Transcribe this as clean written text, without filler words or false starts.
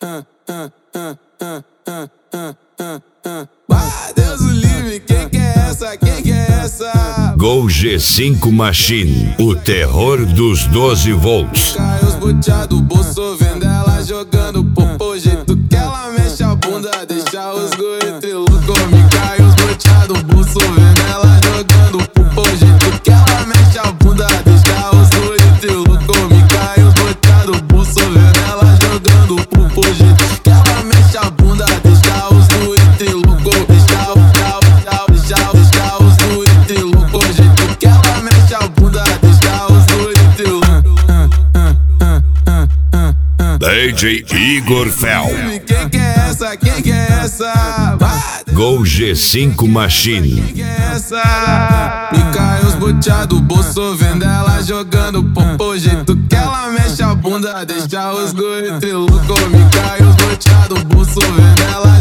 Deus o livre, quem que é essa? Quem que é essa? Gol G5 Machine, o terror dos 12 volts. Cai os boteados, bolso vendo ela jogando popô. Jeito que ela mexe a bunda, deixa os guri trilouco. Me cai os boteados, bolso vendo ela jogando popô. Jeito que ela mexe a bunda, deixa os guri trilouco. Me cai os boteados, bolso vendo ela jogando popô. Jeito que ela mexe a bunda, deixa os guri trilouco. Deixa os guri trilouco. Jeito que ela mexe a bunda, deixa os guri trilouco. DJ Igor Fel. Quem que é essa? Quem que é essa? Gol G5 Machine. Quem que é essa? Me cai os boteados, bolso vendo ela jogando popô. Jeito que ela mexe a bunda, deixa os guri trilouco. Me cai os boteados, bolso vendo ela